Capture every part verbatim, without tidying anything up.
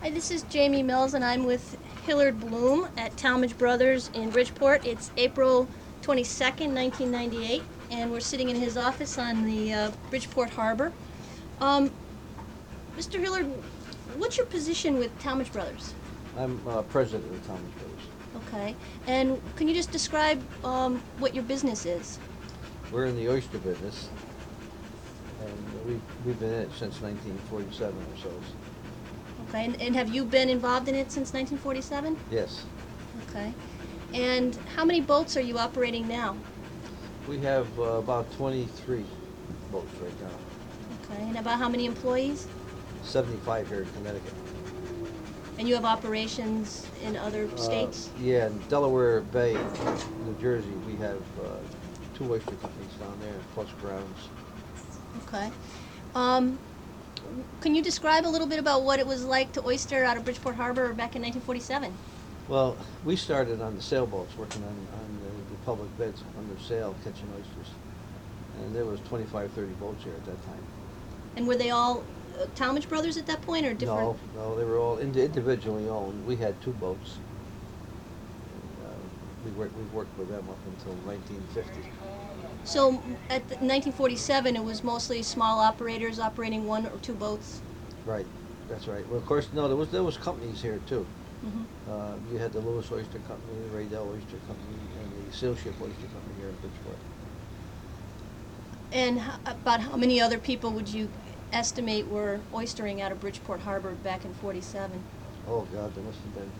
Hi, this is Jamie Mills, and I'm with Hillard Bloom at Talmadge Brothers in Bridgeport. It's April twenty-second, nineteen ninety-eight, and we're sitting in his office on the uh, Bridgeport Harbor. Um, Mister Hillard, what's your position with Talmadge Brothers? I'm uh, president of Thomas Brothers. Okay, and can you just describe um, what your business is? We're in the oyster business, and we've, we've been in it since nineteen forty-seven or so. Okay, and, and have you been involved in it since nineteen forty-seven? Yes. Okay, and how many boats are you operating now? We have uh, about twenty-three boats right now, Okay, and about how many employees? seventy-five here in Connecticut. And you have operations in other Uh, states? Yeah, in Delaware Bay, New Jersey, we have uh, two oyster companies down there, plus grounds. Okay. Um, can you describe a little bit about what it was like to oyster out of Bridgeport Harbor back in nineteen forty-seven? Well, we started on the sailboats, working on, on the, the public beds under sail, catching oysters. And there was twenty-five, thirty boats here at that time. And were they all uh, Talmadge Brothers at that point, or different? No, no, they were all indi- individually owned. We had two boats. And, uh, we worked, we worked with them up until nineteen fifty. So at the, nineteen forty-seven, it was mostly small operators operating one or two boats? Right, that's right. Well, of course, no, there was, there was companies here too. Hmm. Uh, you had the Lewis Oyster Company, the Raydell Oyster Company, and the Seal Ship Oyster Company here in Bridgeport. And h- about how many other people would you estimate were oystering out of Bridgeport Harbor back in forty-seven? Oh, God, there must have been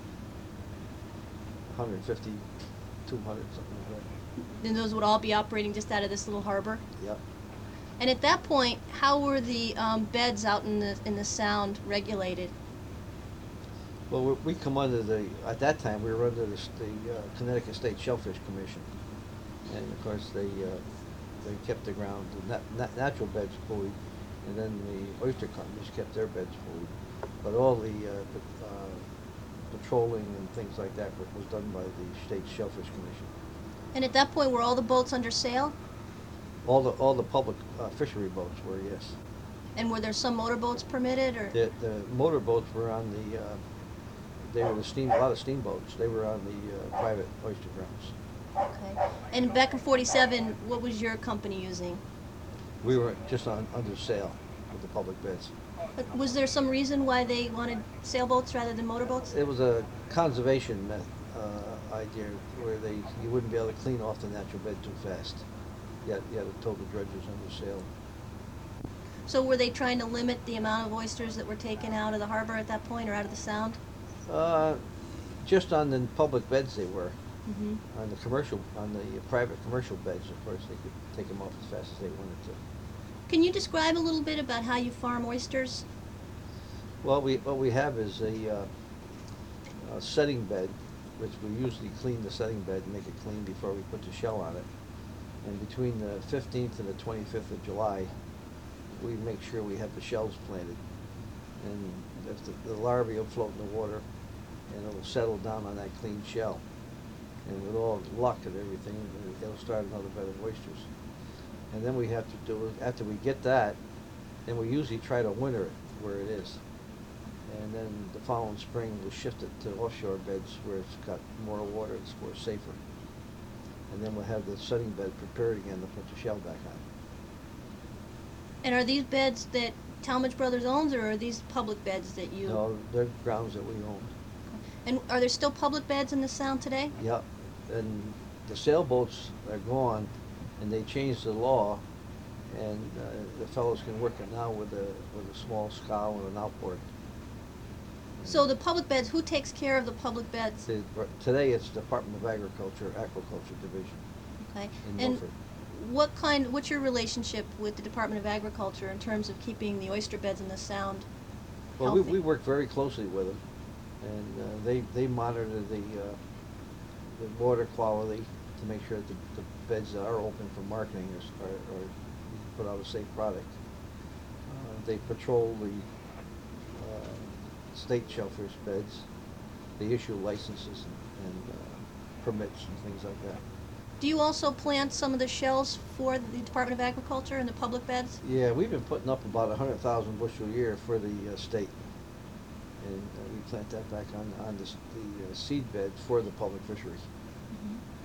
one hundred fifty, two hundred, something like that. And those would all be operating just out of this little harbor? Yep. And at that point, how were the um, beds out in the in the Sound regulated? Well, we, we come under the, at that time, we were under the, s- the uh, Connecticut State Shellfish Commission. And of course, they, uh, they kept the ground, the nat- nat- natural beds buoyed, and then the oyster companies kept their beds buoyed. But all the, uh, pat- uh, patrolling and things like that wa- was done by the State Shellfish Commission. And at that point, were all the boats under sail? All the, all the public, uh, fishery boats were, yes. And were there some motorboats permitted, or? The, the motor boats were on the, uh, they were the steam, a lot of steamboats, they were on the, uh, private oyster grounds. Okay. And back in forty-seven, what was your company using? We were just on, under sail with the public beds. But was there some reason why they wanted sailboats rather than motorboats? It was a conservation met, uh, idea where they, you wouldn't be able to clean off the natural bed too fast. You had, you had to tow the dredgers under sail. So were they trying to limit the amount of oysters that were taken out of the harbor at that point, or out of the Sound? Uh, just on the public beds they were. Mm-hmm. On the commercial, on the private commercial beds, of course, they could take them off as fast as they wanted to. Can you describe a little bit about how you farm oysters? Well, we, what we have is a, uh, a setting bed, which we usually clean the setting bed and make it clean before we put the shell on it. And between the fifteenth and the twenty-fifth of July, we make sure we have the shells planted. And if the, the larvae will float in the water, and it'll settle down on that clean shell. And with all luck and everything, it'll start another bed of oysters. And then we have to do, it after we get that, then we usually try to winter it where it is. And then the following spring, we'll shift it to offshore beds where it's got more water, it's more safer. And then we'll have the setting bed prepared again to put the shell back on. And are these beds that Talmadge Brothers owns, or are these public beds that you? No, they're grounds that we own. And are there still public beds in the Sound today? Yep, and the sailboats are gone, and they changed the law, and uh, the fellows can work it now with a, with a small scow and an outboard. So the public beds, who takes care of the public beds? The- Today, it's Department of Agriculture, Aquaculture Division Okay. in And Milford. what kind, what's your relationship with the Department of Agriculture in terms of keeping the oyster beds in the Sound Well, we, healthy? we work very closely with them, and uh, they, they monitor the, uh, the water quality to make sure that the, the beds that are open for marketing is, are, are, put out a safe product. Uh, they patrol the, uh, state shellfish beds, they issue licenses and, and, uh, permits and things like that. Do you also plant some of the shells for the Department of Agriculture in the public beds? Yeah, we've been putting up about a hundred thousand bushel a year for the uh, state. And uh, we replant that back on, on the, s- the uh, seed bed for the public fisheries.